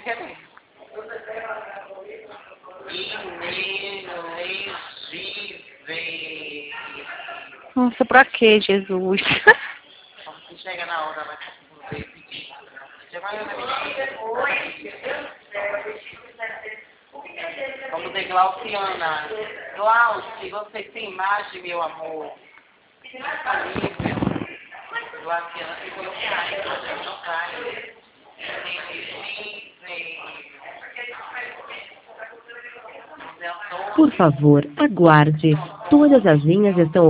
Você quer ver? Inelegível. Nossa, pra quê, Jesus? Você chega na hora, vai pedir. Já vai vamos ver, Glauciana. Glauci, você tem imagem, meu amor? Glauciana, você colocou aí, não cai. Por favor, aguarde. Todas as linhas estão